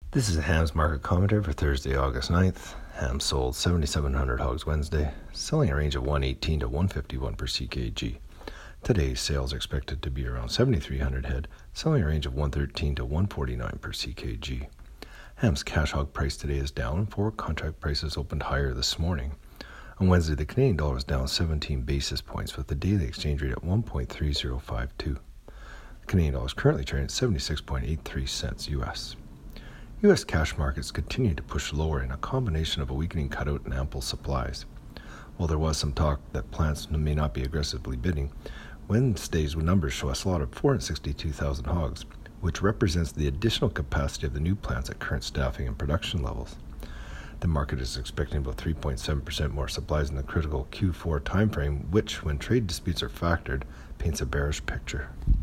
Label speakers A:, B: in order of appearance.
A: This is a hams market commentary for Thursday, August 9th. Hams sold 7,700 hogs Wednesday, selling a range of 118 to 151 per ckg. Today's sales are expected to be around 7,300 head, selling a range of 113 to 149 per ckg. Hams cash hog price today is down, and forward contract prices opened higher this morning. On Wednesday, the Canadian dollar was down 17 basis points, with the daily exchange rate at 1.3052. The Canadian dollar is currently trading at 76.83 cents US. U.S. cash markets continue to push lower in a combination of a weakening cutout and ample supplies. While there was some talk that plants may not be aggressively bidding, Wednesday's numbers show a slaughter of 462,000 hogs, which represents the additional capacity of the new plants at current staffing and production levels. The market is expecting about 3.7% more supplies in the critical Q4 timeframe, which, when trade disputes are factored, paints a bearish picture.